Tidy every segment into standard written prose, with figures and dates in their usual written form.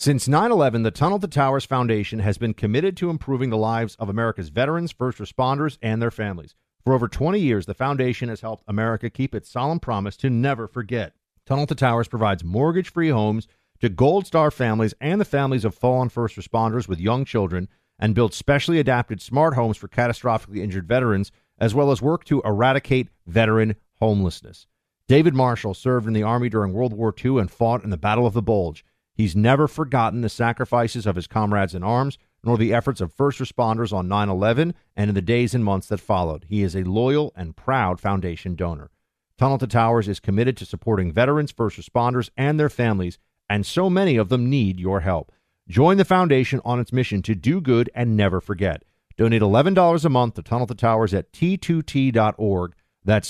Since 9/11, the Tunnel to Towers Foundation has been committed to improving the lives of America's veterans, first responders, and their families. For over 20 years, the foundation has helped America keep its solemn promise to never forget. Tunnel to Towers provides mortgage-free homes to Gold Star families and the families of fallen first responders with young children, and builds specially adapted smart homes for catastrophically injured veterans, as well as work to eradicate veteran homelessness. David Marshall served in the Army during World War II and fought in the Battle of the Bulge. He's never forgotten the sacrifices of his comrades in arms, nor the efforts of first responders on 9/11 and in the days and months that followed. He is a loyal and proud foundation donor. Tunnel to Towers is committed to supporting veterans, first responders, and their families, and so many of them need your help. Join the foundation on its mission to do good and never forget. Donate $11 a month to Tunnel to Towers at T2T.org. That's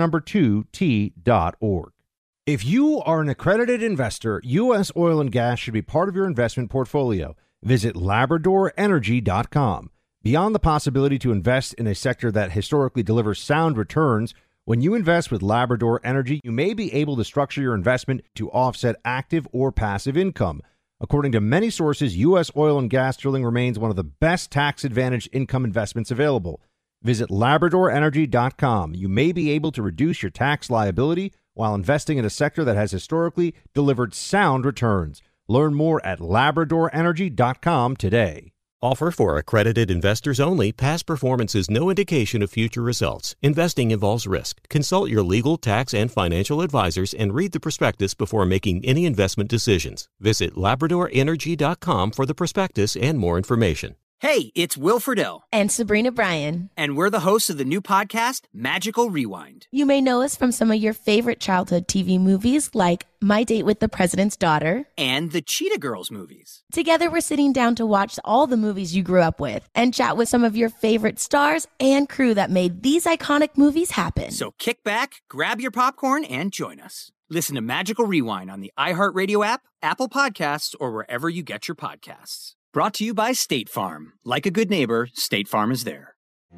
T2T.org. If you are an accredited investor, U.S. oil and gas should be part of your investment portfolio. Visit LabradorEnergy.com. Beyond the possibility to invest in a sector that historically delivers sound returns, when you invest with Labrador Energy, you may be able to structure your investment to offset active or passive income. According to many sources, U.S. oil and gas drilling remains one of the best tax-advantaged income investments available. Visit LabradorEnergy.com. You may be able to reduce your tax liability while investing in a sector that has historically delivered sound returns. Learn more at LabradorEnergy.com today. Offer for accredited investors only. Past performance is no indication of future results. Investing involves risk. Consult your legal, tax, and financial advisors and read the prospectus before making any investment decisions. Visit LabradorEnergy.com for the prospectus and more information. Hey, it's Will Friedle. And Sabrina Bryan. And we're the hosts of the new podcast, Magical Rewind. You may know us from some of your favorite childhood TV movies like My Date with the President's Daughter and the Cheetah Girls movies. Together, we're sitting down to watch all the movies you grew up with and chat with some of your favorite stars and crew that made these iconic movies happen. So kick back, grab your popcorn, and join us. Listen to Magical Rewind on the iHeartRadio app, Apple Podcasts, or wherever you get your podcasts. Brought to you by State Farm. Like a good neighbor, State Farm is there.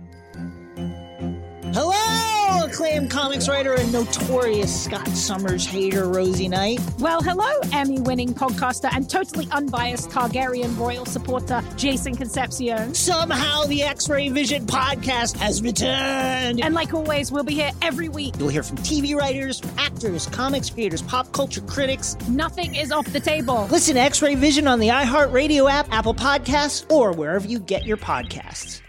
Hello, acclaimed comics writer and notorious Scott Summers hater, Rosie Knight. Well, hello, Emmy-winning podcaster and totally unbiased Targaryen royal supporter, Jason Concepcion. Somehow the X-Ray Vision podcast has returned. And like always, we'll be here every week. You'll hear from TV writers, actors, comics creators, pop culture critics. Nothing is off the table. Listen to X-Ray Vision on the iHeartRadio app, Apple Podcasts, or wherever you get your podcasts.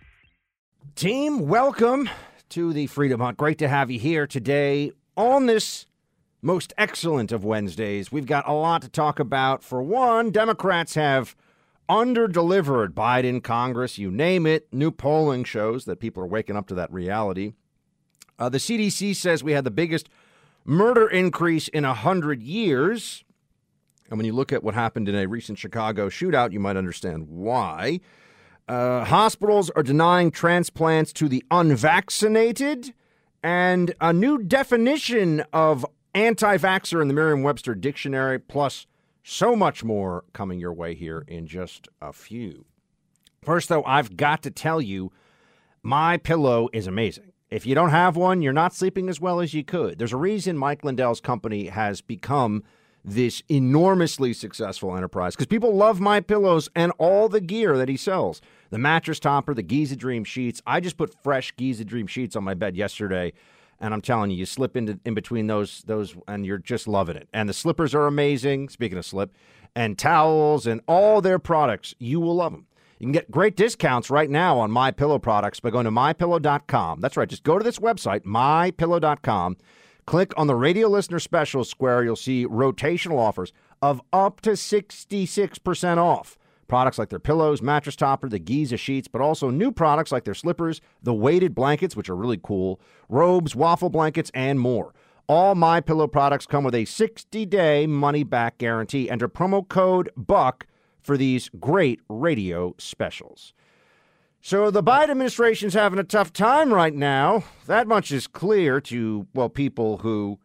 Team, welcome to the Freedom Hunt. Great to have you here today on this most excellent of Wednesdays. We've got a lot to talk about. For one, Democrats have under-delivered. Biden, Congress, you name it. New polling shows that people are waking up to that reality. The CDC says we had the biggest murder increase in 100 years. And when you look at what happened in a recent Chicago shootout, you might understand why. Hospitals are denying transplants to the unvaccinated, and a new definition of anti-vaxxer in the Merriam-Webster dictionary, plus so much more coming your way here in just a few. First, though, I've got to tell you, MyPillow is amazing. If you don't have one, you're not sleeping as well as you could. There's a reason Mike Lindell's company has become this enormously successful enterprise, because people love MyPillows and all the gear that he sells. The mattress topper, the Giza Dream sheets. I just put fresh Giza Dream sheets on my bed yesterday, and I'm telling you, you slip in between those, and you're just loving it. And the slippers are amazing, speaking of slip, and towels and all their products. You will love them. You can get great discounts right now on MyPillow products by going to MyPillow.com. That's right. Just go to this website, MyPillow.com. Click on the radio listener special square. You'll see rotational offers of up to 66% off. Products like their pillows, mattress topper, the Giza sheets, but also new products like their slippers, the weighted blankets, which are really cool, robes, waffle blankets, and more. All MyPillow products come with a 60-day money-back guarantee. Enter promo code BUCK for these great radio specials. So the Biden administration's having a tough time right now. That much is clear to, well, people who,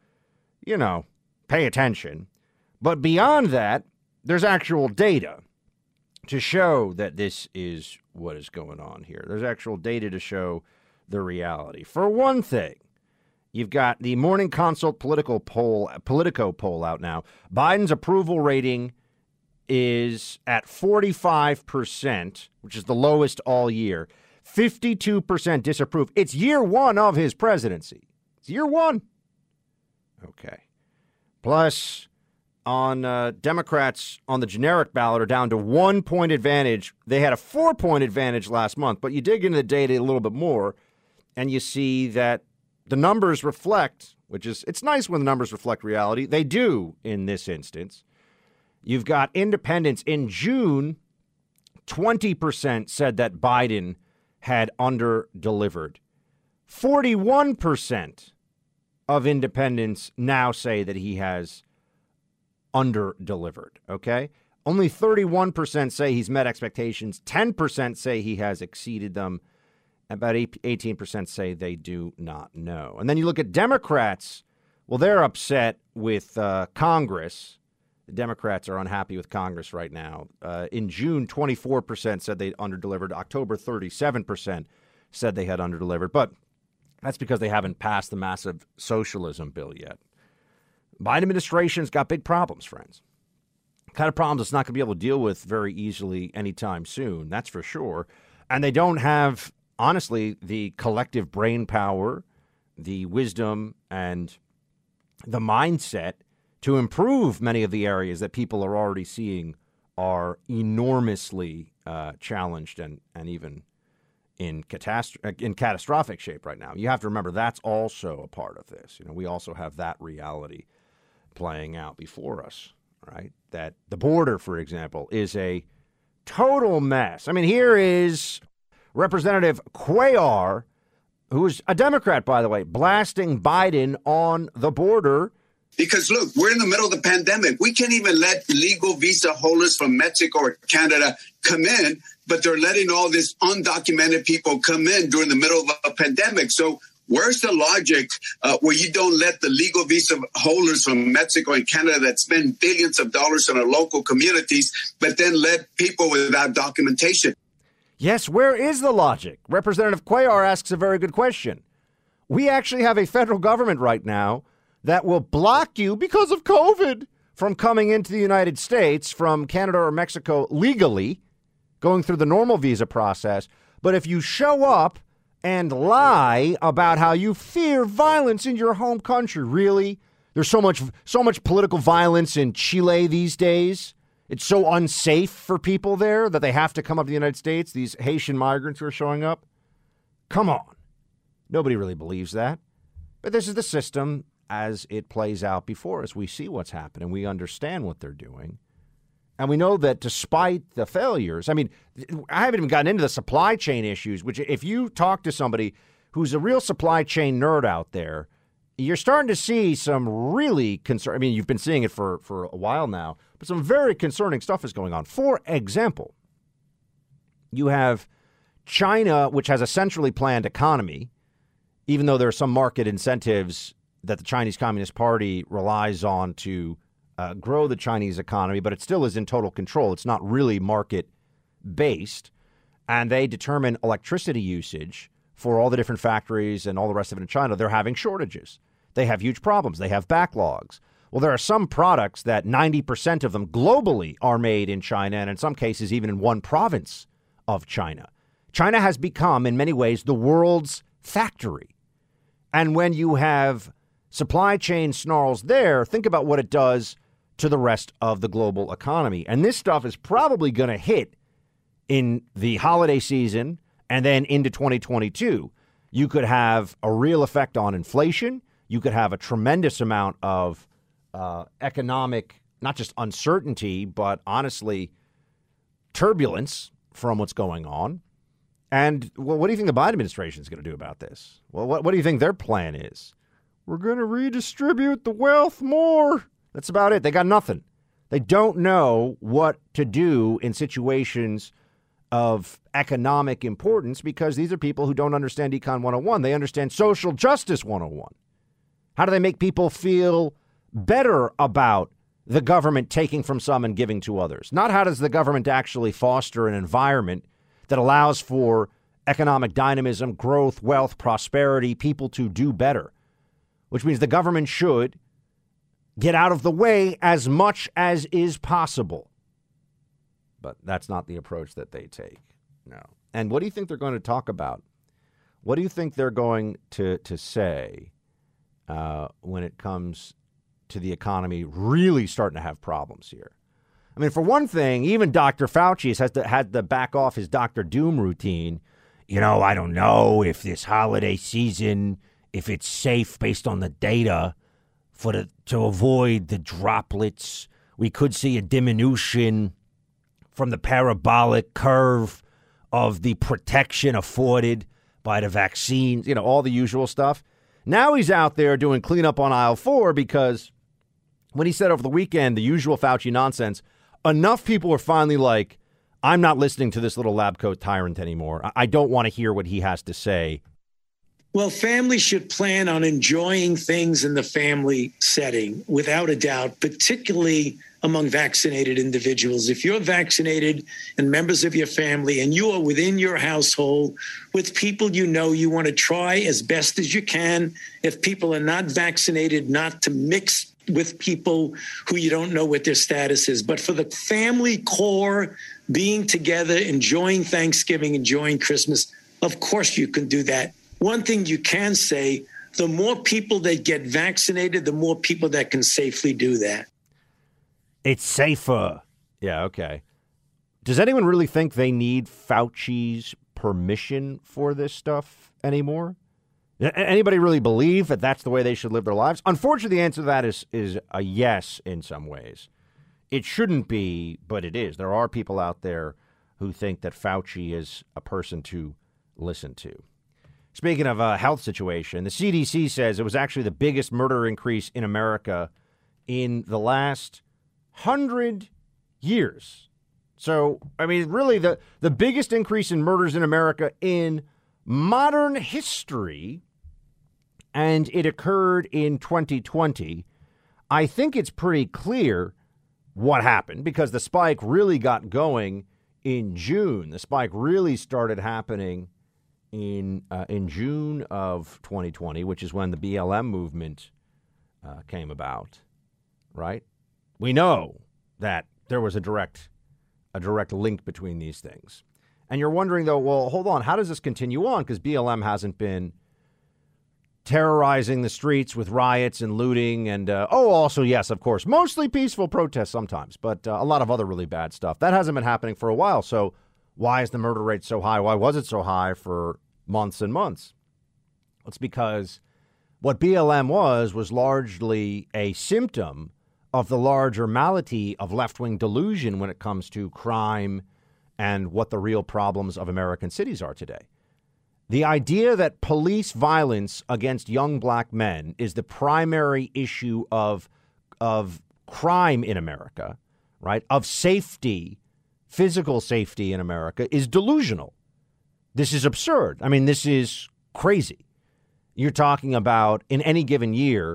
pay attention. But beyond that, there's actual data to show that this is what is going on here. There's actual data to show the reality. For one thing, you've got the Morning Consult Politico poll out now. Biden's approval rating is at 45%, which is the lowest all year. 52% disapprove. It's year one of his presidency. It's year one. Okay. Plus, on Democrats on the generic ballot are down to 1 point advantage. They had a 4-point advantage last month, but you dig into the data a little bit more, and you see that the numbers reflect, which is, it's nice when the numbers reflect reality. They do in this instance. You've got independents in June, 20% said that Biden had under-delivered. 41% of independents now say that he has under-delivered, okay? Only 31% say he's met expectations. 10% say he has exceeded them. About 18% say they do not know. And then you look at Democrats. Well, they're upset with Congress. The Democrats are unhappy with Congress right now. In June, 24% said they under-delivered. October, 37% said they had under-delivered. But that's because they haven't passed the massive socialism bill yet. Biden administration's got big problems, friends. Kind of problems it's not going to be able to deal with very easily anytime soon, that's for sure. And they don't have, honestly, the collective brain power, the wisdom, and the mindset to improve many of the areas that people are already seeing are enormously challenged and even in catastrophic shape right now. You have to remember that's also a part of this. You know, we also have that reality playing out before us, right? That the border, for example, is a total mess. I mean, here is Representative Cuellar, who's a Democrat, by the way, blasting Biden on the border. Because, look, we're in the middle of the pandemic. We can't even let legal visa holders from Mexico or Canada come in, but they're letting all this undocumented people come in during the middle of a pandemic. So where's the logic where you don't let the legal visa holders from Mexico and Canada that spend billions of dollars on our local communities, but then let people without documentation? Yes, where is the logic? Representative Cuellar asks a very good question. We actually have a federal government right now that will block you because of COVID from coming into the United States from Canada or Mexico legally, going through the normal visa process. But if you show up and lie about how you fear violence in your home country, really? There's so much political violence in Chile these days. It's so unsafe for people there that they have to come up to the United States, these Haitian migrants who are showing up. Come on. Nobody really believes that. But this is the system as it plays out before us. We see what's happening. We understand what they're doing. And we know that despite the failures, I mean, I haven't even gotten into the supply chain issues, which if you talk to somebody who's a real supply chain nerd out there, you're starting to see some really concern. I mean, you've been seeing it for a while now, but some very concerning stuff is going on. For example, you have China, which has a centrally planned economy, even though there are some market incentives that the Chinese Communist Party relies on to grow the Chinese economy, but it still is in total control. It's not really market-based. And they determine electricity usage for all the different factories and all the rest of it in China. They're having shortages. They have huge problems. They have backlogs. Well, there are some products that 90% of them globally are made in China, and in some cases even in one province of China. China has become, in many ways, the world's factory. And when you have supply chain snarls there, think about what it does to the rest of the global economy. And this stuff is probably going to hit in the holiday season and then into 2022. You could have a real effect on inflation. You could have a tremendous amount of economic, not just uncertainty, but honestly, turbulence from what's going on. And, well, what do you think the Biden administration is going to do about this? Well, what do you think their plan is? We're going to redistribute the wealth more. That's about it. They got nothing. They don't know what to do in situations of economic importance because these are people who don't understand Econ 101. They understand social justice 101. How do they make people feel better about the government taking from some and giving to others? Not how does the government actually foster an environment that allows for economic dynamism, growth, wealth, prosperity, people to do better, which means the government should get out of the way as much as is possible. but that's not the approach that they take. No. And what do you think they're going to talk about? What do you think they're going to say when it comes to the economy really starting to have problems here? I mean, for one thing, even Dr. Fauci had to back off his Dr. Doom routine. I don't know if this holiday season, if it's safe based on the data to avoid the droplets. We could see a diminution from the parabolic curve of the protection afforded by the vaccines, all the usual stuff. Now he's out there doing cleanup on aisle 4 because when he said over the weekend, the usual Fauci nonsense, enough people are finally like, I'm not listening to this little lab coat tyrant anymore. I don't want to hear what he has to say. Well, families should plan on enjoying things in the family setting, without a doubt, particularly among vaccinated individuals. If you're vaccinated and members of your family and you are within your household with people you want to try as best as you can, if people are not vaccinated, not to mix with people who you don't know what their status is. But for the family core, being together, enjoying Thanksgiving, enjoying Christmas, of course you can do that. One thing you can say, the more people that get vaccinated, the more people that can safely do that. It's safer. Yeah, okay. Does anyone really think they need Fauci's permission for this stuff anymore? Anybody really believe that that's the way they should live their lives? Unfortunately, the answer to that is a yes in some ways. It shouldn't be, but it is. There are people out there who think that Fauci is a person to listen to. Speaking of a health situation, the CDC says it was actually the biggest murder increase in America in the last 100 years. So, I mean, really the biggest increase in murders in America in modern history, and it occurred in 2020. I think it's pretty clear what happened because the spike really got going in June. The spike really started happening in June of 2020, which is when the BLM movement came about, right? We know that there was a direct link between these things. And you're wondering, though, well, hold on, how does this continue on? Because BLM hasn't been terrorizing the streets with riots and looting and, also, yes, of course, mostly peaceful protests sometimes, but a lot of other really bad stuff. That hasn't been happening for a while. So why is the murder rate so high? Why was it so high for months and months? It's because what BLM was largely a symptom of the larger malady of left-wing delusion when it comes to crime and what the real problems of American cities are today. The idea that police violence against young black men is the primary issue of crime in America, right, of safety, physical safety in America, is delusional. This is absurd. I mean, this is crazy. You're talking about, in any given year,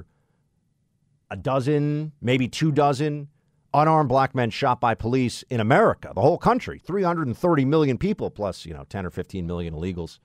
a dozen, maybe 24 unarmed black men shot by police in America, the whole country, 330 million people plus, 10 or 15 million illegals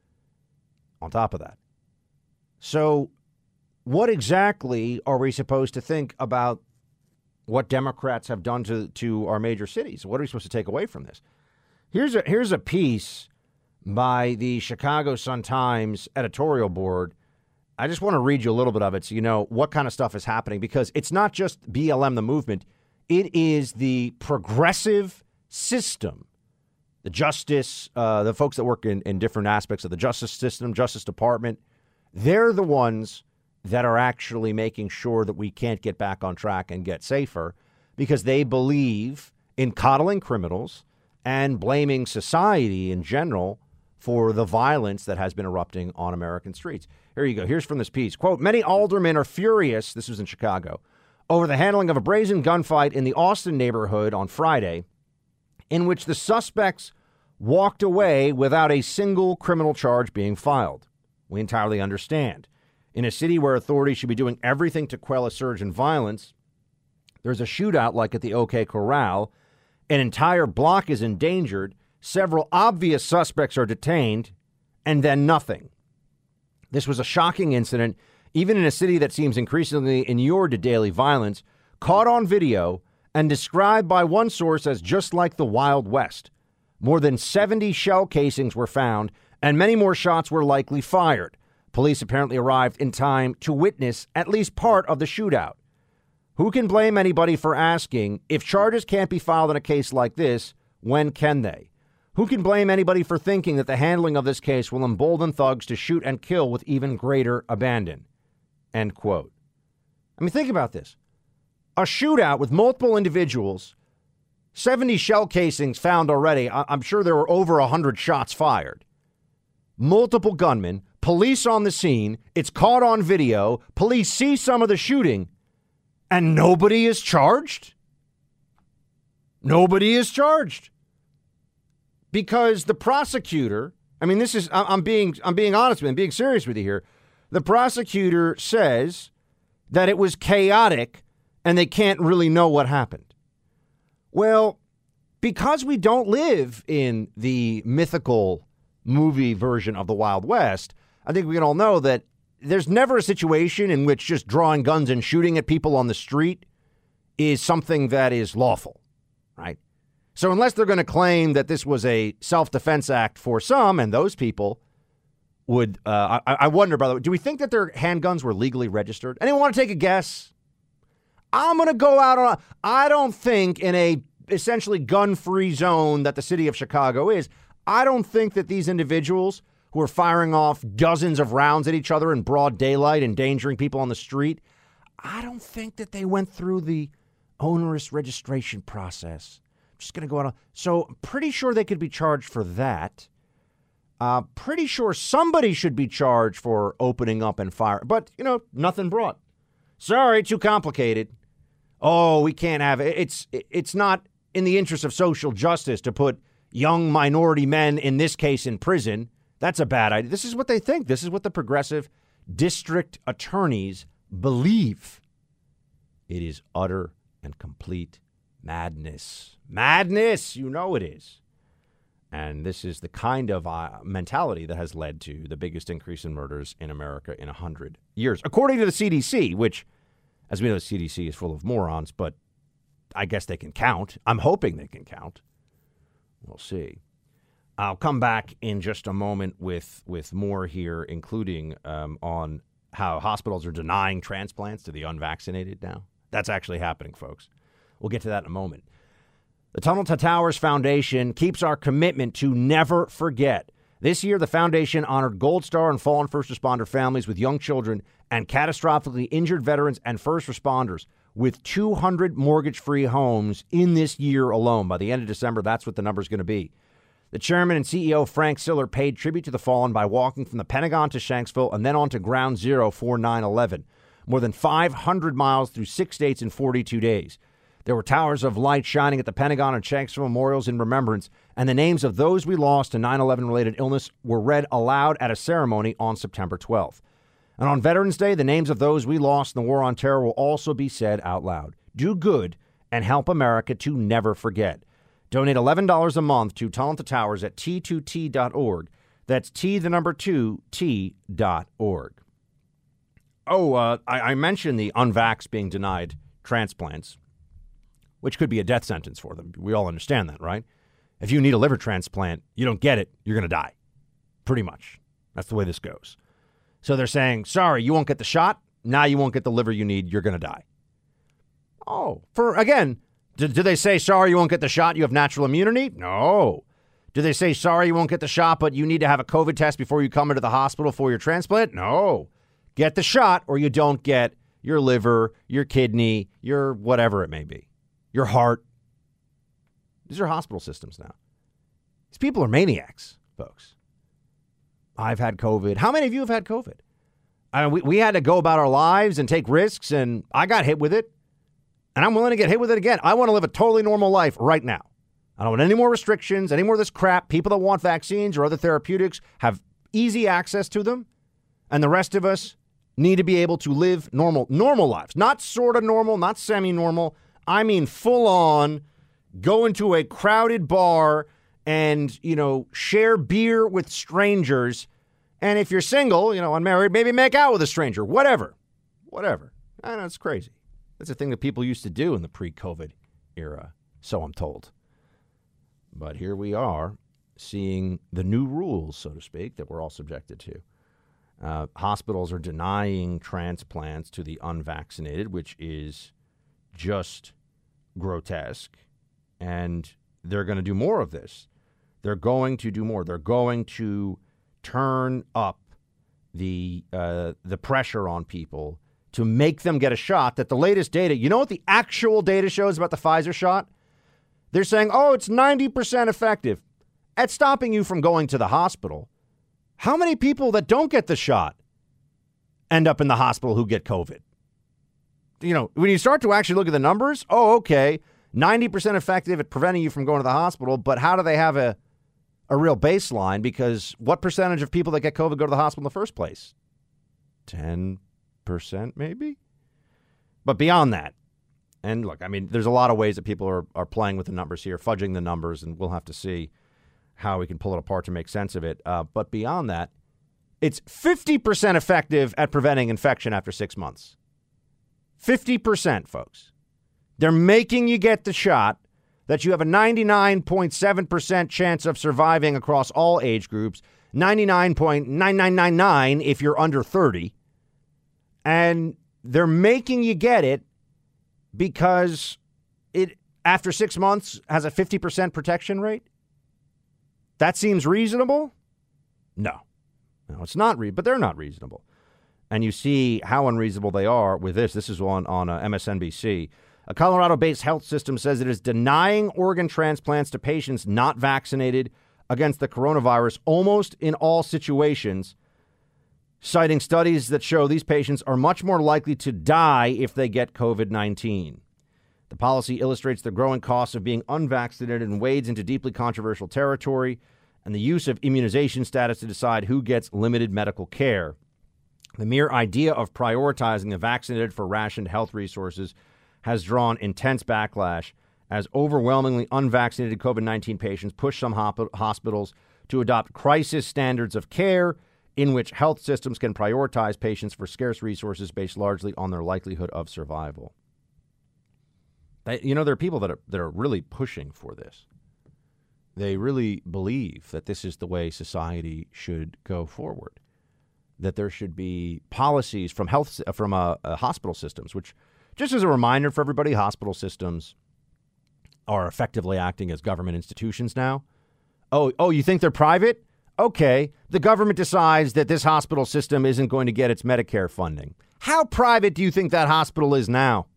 on top of that. So what exactly are we supposed to think about what Democrats have done to our major cities? What are we supposed to take away from this? Here's a piece by the Chicago Sun-Times editorial board. I just want to read you a little bit of it so you know what kind of stuff is happening, because it's not just BLM, the movement. It is the progressive system, the justice, the folks that work in different aspects of the justice system, Justice Department. They're the ones that are actually making sure that we can't get back on track and get safer, because they believe in coddling criminals and blaming society in general for the violence that has been erupting on American streets. Here you go. Here's from this piece. Quote, many aldermen are furious, this was in Chicago, over the handling of a brazen gunfight in the Austin neighborhood on Friday, in which the suspects walked away without a single criminal charge being filed. We entirely understand. In a city where authorities should be doing everything to quell a surge in violence, there's a shootout like at the OK Corral, an entire block is endangered, several obvious suspects are detained, and then nothing. This was a shocking incident, even in a city that seems increasingly inured to daily violence, caught on video and described by one source as just like the Wild West. More than 70 shell casings were found, and many more shots were likely fired. Police apparently arrived in time to witness at least part of the shootout. Who can blame anybody for asking, if charges can't be filed in a case like this, when can they? Who can blame anybody for thinking that the handling of this case will embolden thugs to shoot and kill with even greater abandon? End quote. I mean, think about this. A shootout with multiple individuals, 70 shell casings found already. I'm sure there were over 100 shots fired. Multiple gunmen, police on the scene. It's caught on video. Police see some of the shooting, and nobody is charged? Nobody is charged. Because the prosecutor, I mean, I'm being honest with you, I'm being serious with you here. The prosecutor says that it was chaotic and they can't really know what happened. Well, because we don't live in the mythical movie version of the Wild West, I think we can all know that there's never a situation in which just drawing guns and shooting at people on the street is something that is lawful, right? So unless they're going to claim that this was a self-defense act for some, and those people would, I wonder, by the way, do we think that their handguns were legally registered? Anyone want to take a guess? I'm going to go out on, I don't think in a essentially gun-free zone that the city of Chicago is, I don't think that these individuals who are firing off dozens of rounds at each other in broad daylight, endangering people on the street, I don't think that they went through the onerous registration process. I'm just going to go out on, so I'm pretty sure they could be charged for that. Pretty sure somebody should be charged for opening up and fire, but, nothing brought. Sorry, too complicated. Oh, we can't have it. It's not in the interest of social justice to put young minority men, in this case, in prison. That's a bad idea. This is what they think. This is what the progressive district attorneys believe. It is utter and complete madness. Madness, you know it is. And this is the kind of mentality that has led to the biggest increase in murders in America in 100 years. According to the CDC, which, as we know, the CDC is full of morons, but I guess they can count. I'm hoping they can count. We'll see. I'll come back in just a moment with more here, including on how hospitals are denying transplants to the unvaccinated now. That's actually happening, folks. We'll get to that in a moment. The Tunnel to Towers Foundation keeps our commitment to never forget. This year, the foundation honored Gold Star and fallen first responder families with young children and catastrophically injured veterans and first responders with 200 mortgage-free homes in this year alone. By the end of December, that's what the number is going to be. The chairman and CEO, Frank Siller, paid tribute to the fallen by walking from the Pentagon to Shanksville and then on to Ground Zero for 9/11. More than 500 miles through 6 states in 42 days. There were towers of light shining at the Pentagon and Shanksville memorials in remembrance, and the names of those we lost to 9/11-related illness were read aloud at a ceremony on September 12th. And on Veterans Day, the names of those we lost in the war on terror will also be said out loud. Do good and help America to never forget. Donate $11 a month to Tunnel to Towers at T2T.org. That's T2T.org. Oh, I mentioned the unvaxxed being denied transplants, which could be a death sentence for them. We all understand that, right? If you need a liver transplant, you don't get it, you're going to die. Pretty much. That's the way this goes. So they're saying, sorry, you won't get the shot. Now you won't get the liver you need. You're going to die. Oh, do they say, sorry, you won't get the shot, you have natural immunity? No. Do they say, sorry, you won't get the shot, but you need to have a COVID test before you come into the hospital for your transplant? No. Get the shot or you don't get your liver, your kidney, your whatever it may be. Your heart. These are hospital systems now. These people are maniacs, folks. I've had COVID. How many of you have had COVID? I mean, we had to go about our lives and take risks, and I got hit with it. And I'm willing to get hit with it again. I want to live a totally normal life right now. I don't want any more restrictions, any more of this crap. People that want vaccines or other therapeutics have easy access to them. And the rest of us need to be able to live normal lives. Not sort of normal, not semi-normal. I mean full on, go into a crowded bar and, share beer with strangers. And if you're single, unmarried, maybe make out with a stranger. Whatever. I know, it's crazy. That's a thing that people used to do in the pre-COVID era, so I'm told. But here we are seeing the new rules, so to speak, that we're all subjected to. Hospitals are denying transplants to the unvaccinated, which is just grotesque. And they're going to do more of this. They're going to do more. They're going to turn up the pressure on people to make them get a shot that the latest data, you know what the actual data shows about the Pfizer shot? They're saying, oh, it's 90% effective at stopping you from going to the hospital. How many people that don't get the shot end up in the hospital who get COVID? You know, when you start to actually look at the numbers, oh, okay, 90% effective at preventing you from going to the hospital, but how do they have a real baseline? Because what percentage of people that get COVID go to the hospital in the first place? 10% maybe? But beyond that, and look, I mean, there's a lot of ways that people are playing with the numbers here, fudging the numbers, and we'll have to see how we can pull it apart to make sense of it. But beyond that, it's 50% effective at preventing infection after 6 months. 50%, folks. They're making you get the shot that you have a 99.7% chance of surviving across all age groups, 99.9999 if you're under 30. And they're making you get it because it, after 6 months, has a 50% protection rate? That seems reasonable? No, it's not. But they're not reasonable. And you see how unreasonable they are with this. This is on MSNBC. A Colorado-based health system says it is denying organ transplants to patients not vaccinated against the coronavirus almost in all situations, citing studies that show these patients are much more likely to die if they get COVID-19. The policy illustrates the growing costs of being unvaccinated and wades into deeply controversial territory and the use of immunization status to decide who gets limited medical care. The mere idea of prioritizing the vaccinated for rationed health resources has drawn intense backlash as overwhelmingly unvaccinated COVID-19 patients push some hospitals to adopt crisis standards of care in which health systems can prioritize patients for scarce resources based largely on their likelihood of survival. There are people that are really pushing for this. They really believe that this is the way society should go forward, that there should be policies from hospital systems, which, just as a reminder for everybody, hospital systems are effectively acting as government institutions now. Oh, you think they're private? Okay, the government decides that this hospital system isn't going to get its Medicare funding. How private do you think that hospital is now?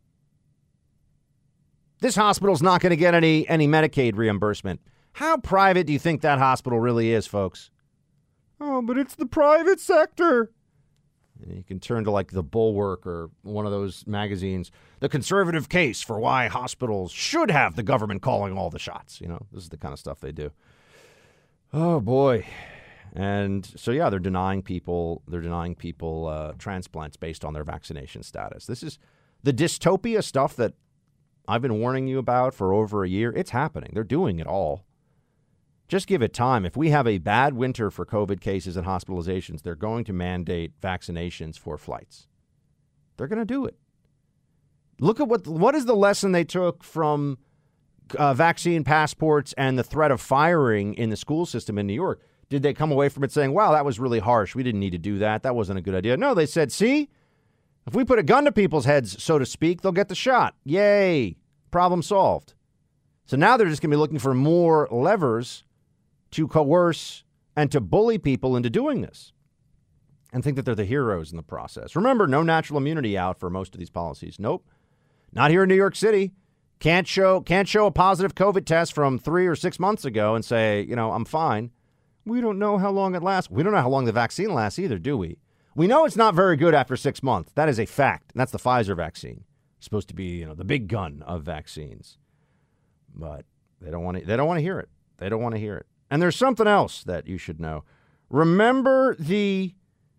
This hospital's not going to get any Medicaid reimbursement. How private do you think that hospital really is, folks? Oh, but it's the private sector. You can turn to like The Bulwark or one of those magazines, The Conservative Case for Why Hospitals Should Have the Government Calling All the Shots. You know, this is the kind of stuff they do. Oh, boy. And so, yeah, they're denying people transplants based on their vaccination status. This is the dystopia stuff that I've been warning you about for over a year. It's happening. They're doing it all. Just give it time. If we have a bad winter for COVID cases and hospitalizations, they're going to mandate vaccinations for flights. They're going to do it. Look at what is the lesson they took from vaccine passports and the threat of firing in the school system in New York. Did they come away from it saying, wow, that was really harsh. We didn't need to do that. That wasn't a good idea. No, they said, see, if we put a gun to people's heads, so to speak, they'll get the shot. Yay. Problem solved. So now they're just going to be looking for more levers to coerce and to bully people into doing this and think that they're the heroes in the process. Remember, no natural immunity out for most of these policies. Nope. Not here in New York City. Can't show a positive COVID test from 3 or 6 months ago and say, I'm fine. We don't know how long it lasts. We don't know how long the vaccine lasts either, do we? We know it's not very good after 6 months. That is a fact. And that's the Pfizer vaccine. It's supposed to be, the big gun of vaccines. But they don't want to hear it. They don't want to hear it. And there's something else that you should know. Remember the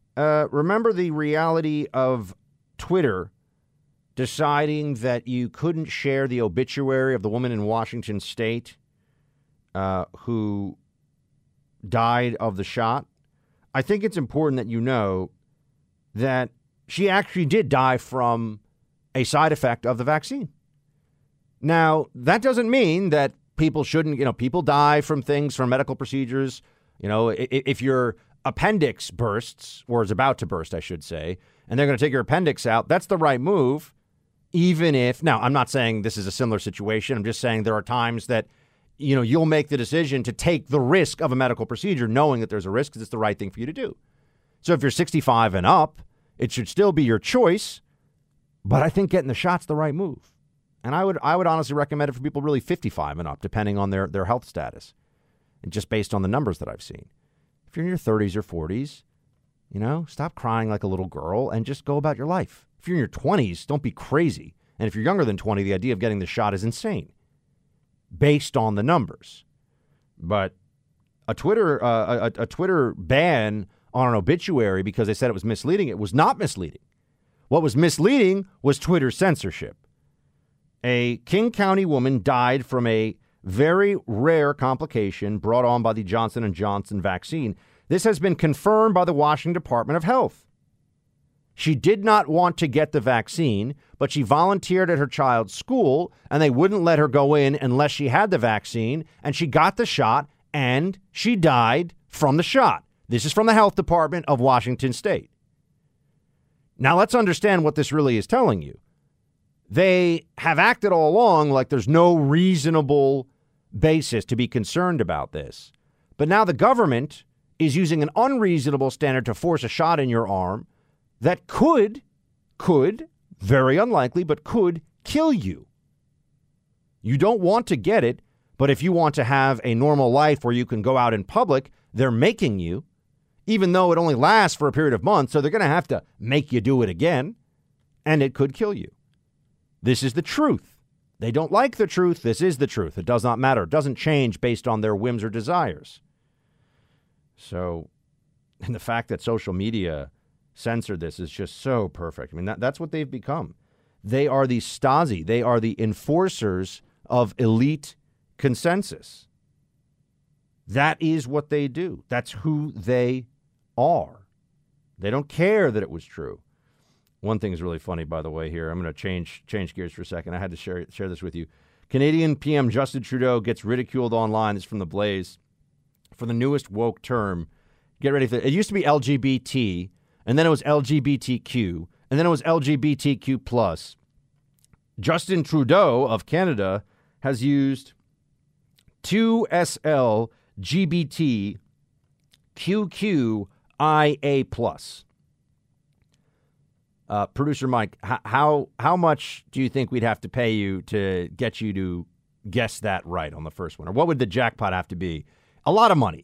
reality of Twitter deciding that you couldn't share the obituary of the woman in Washington State who died of the shot? I think it's important that you know that she actually did die from a side effect of the vaccine. Now, that doesn't mean that people shouldn't, people die from things, from medical procedures. If your appendix bursts, or is about to burst, I should say, and they're going to take your appendix out, that's the right move. Even if, now, I'm not saying this is a similar situation. I'm just saying there are times that, you'll make the decision to take the risk of a medical procedure knowing that there's a risk because it's the right thing for you to do. So if you're 65 and up, it should still be your choice. But I think getting the shot's the right move. And I would honestly recommend it for people really 55 and up, depending on their health status. And just based on the numbers that I've seen. If you're in your 30s or 40s, stop crying like a little girl and just go about your life. If you're in your 20s, don't be crazy. And if you're younger than 20, the idea of getting the shot is insane based on the numbers. But a Twitter ban on an obituary because they said it was misleading, it was not misleading. What was misleading was Twitter censorship. A King County woman died from a very rare complication brought on by the Johnson & Johnson vaccine. This has been confirmed by the Washington Department of Health. She did not want to get the vaccine, but she volunteered at her child's school, and they wouldn't let her go in unless she had the vaccine, and she got the shot, and she died from the shot. This is from the Health Department of Washington State. Now, let's understand what this really is telling you. They have acted all along like there's no reasonable basis to be concerned about this. But now the government is using an unreasonable standard to force a shot in your arm that could, very unlikely, but could kill you. You don't want to get it, but if you want to have a normal life where you can go out in public, they're making you, even though it only lasts for a period of months, so they're going to have to make you do it again, and it could kill you. This is the truth. They don't like the truth. This is the truth. It does not matter. It doesn't change based on their whims or desires. So, and the fact that social media censored this is just so perfect. I mean, that's what they've become. They are the Stasi. They are the enforcers of elite consensus. That is what they do. That's who they are. They don't care that it was true. One thing is really funny, by the way, here. I'm going to change gears for a second. I had to share this with you. Canadian PM Justin Trudeau gets ridiculed online. This is from The Blaze. For the newest woke term. Get ready for it. It used to be LGBT, and then it was LGBTQ, and then it was LGBTQ+. Justin Trudeau of Canada has used 2SLGBTQQIA+. Producer Mike, how much do you think we'd have to pay you to get you to guess that right on the first one? Or what would the jackpot have to be? A lot of money.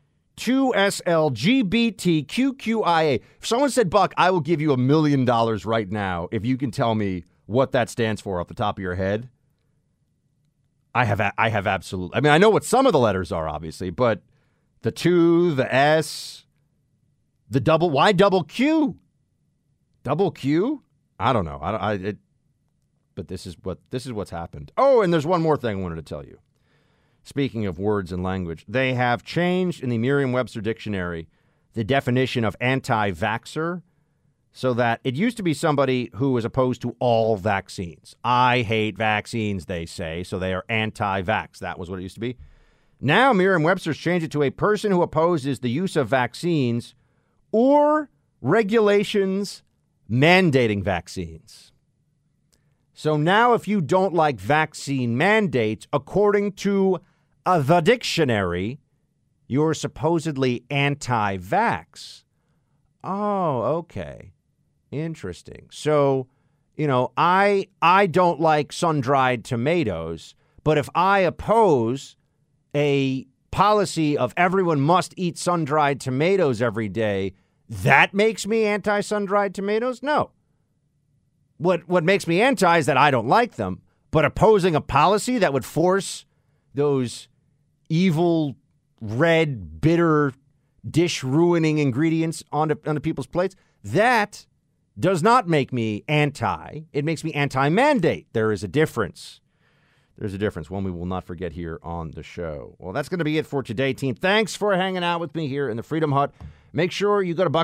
2SLGBTQQIA. If someone said, Buck, I will give you $1 million right now if you can tell me what that stands for off the top of your head. I have absolutely. I mean, I know what some of the letters are, obviously, but the 2, the S, the double. Why double Q? Double Q? I don't know. But this is what's happened. Oh, and there's one more thing I wanted to tell you. Speaking of words and language, they have changed in the Merriam-Webster dictionary the definition of anti-vaxxer so that it used to be somebody who was opposed to all vaccines. I hate vaccines, they say, so they are anti-vax. That was what it used to be. Now Merriam-Webster's changed it to a person who opposes the use of vaccines or regulations mandating vaccines. So now if you don't like vaccine mandates, according to the dictionary, you're supposedly anti-vax. Oh, okay. Interesting. So, I don't like sun-dried tomatoes, but if I oppose a policy of everyone must eat sun-dried tomatoes every day, that makes me anti-sun-dried tomatoes? No. What makes me anti is that I don't like them, but opposing a policy that would force those evil, red, bitter, dish-ruining ingredients onto people's plates, that does not make me anti. It makes me anti-mandate. There is a difference. There's a difference, one we will not forget here on the show. Well, that's going to be it for today, team. Thanks for hanging out with me here in the Freedom Hut. Make sure you go to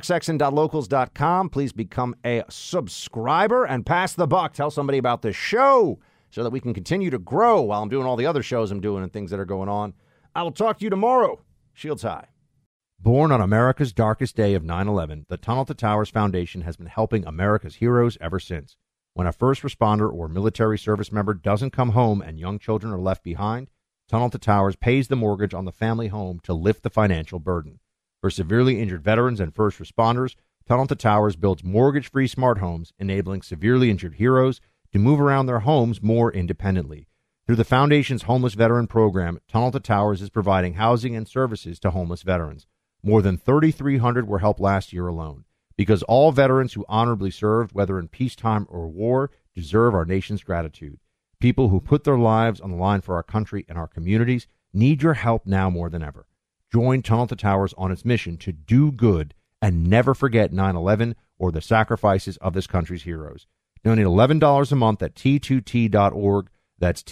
bucksexton.locals.com. Please become a subscriber and pass the buck. Tell somebody about the show. so that we can continue to grow while I'm doing all the other shows I'm doing and things that are going on. I will talk to you tomorrow. Shields high. Born on America's darkest day of 9/11, the Tunnel to Towers Foundation has been helping America's heroes ever since. When a first responder or military service member doesn't come home and young children are left behind, Tunnel to Towers pays the mortgage on the family home to lift the financial burden. For severely injured veterans and first responders, Tunnel to Towers builds mortgage-free smart homes, enabling severely injured heroes to move around their homes more independently. Through the Foundation's Homeless Veteran Program, Tunnel to Towers is providing housing and services to homeless veterans. More than 3,300 were helped last year alone. Because all veterans who honorably served, whether in peacetime or war, deserve our nation's gratitude. People who put their lives on the line for our country and our communities need your help now more than ever. Join Tunnel to Towers on its mission to do good and never forget 9/11 or the sacrifices of this country's heroes. Donate $11 a month at T2T.org. That's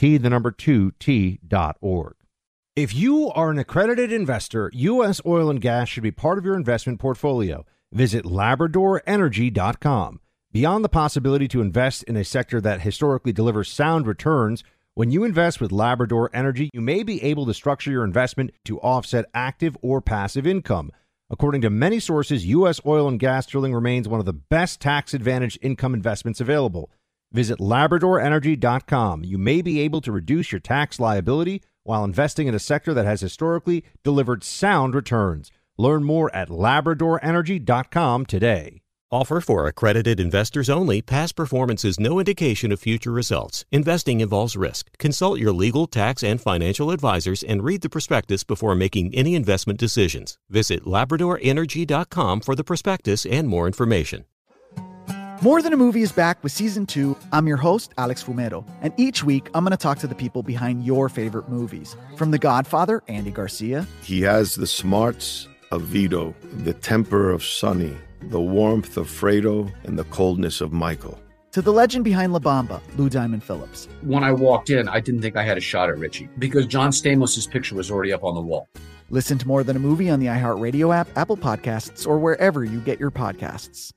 T2T.org. If you are an accredited investor, U.S. oil and gas should be part of your investment portfolio. Visit LabradorEnergy.com. Beyond the possibility to invest in a sector that historically delivers sound returns, when you invest with Labrador Energy, you may be able to structure your investment to offset active or passive income. According to many sources, U.S. oil and gas drilling remains one of the best tax-advantaged income investments available. Visit LabradorEnergy.com. You may be able to reduce your tax liability while investing in a sector that has historically delivered sound returns. Learn more at LabradorEnergy.com today. Offer for accredited investors only. Past performance is no indication of future results. Investing involves risk. Consult your legal, tax, and financial advisors and read the prospectus before making any investment decisions. Visit LabradorEnergy.com for the prospectus and more information. More Than a Movie is back with Season 2. I'm your host, Alex Fumero, and each week I'm going to talk to the people behind your favorite movies. From The Godfather, Andy Garcia. He has the smarts of Vito, the temper of Sonny, the warmth of Fredo, and the coldness of Michael. To the legend behind La Bamba, Lou Diamond Phillips. When I walked in, I didn't think I had a shot at Richie because John Stamos' picture was already up on the wall. Listen to More Than a Movie on the iHeartRadio app, Apple Podcasts, or wherever you get your podcasts.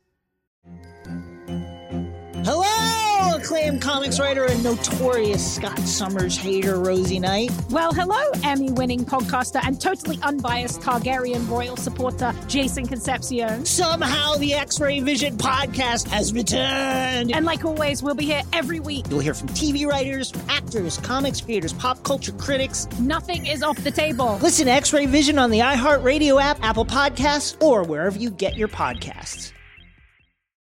Hello, acclaimed comics writer and notorious Scott Summers hater, Rosie Knight. Well, hello, Emmy-winning podcaster and totally unbiased Targaryen royal supporter, Jason Concepcion. Somehow the X-Ray Vision podcast has returned. And like always, we'll be here every week. You'll hear from TV writers, actors, comics creators, pop culture critics. Nothing is off the table. Listen to X-Ray Vision on the iHeartRadio app, Apple Podcasts, or wherever you get your podcasts.